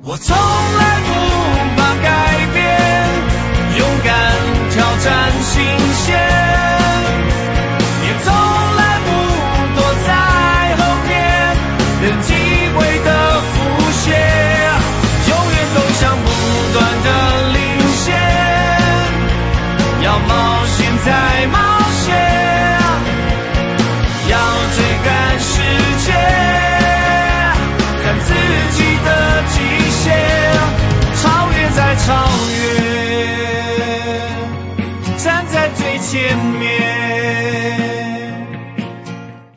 我从来不怕改变，勇敢挑战新鲜，也从来不躲在后面，等机会的浮现，永远都想不断的领先，要冒险再冒险，要追赶世界，看自己的极限，超越再超越，站在最前面。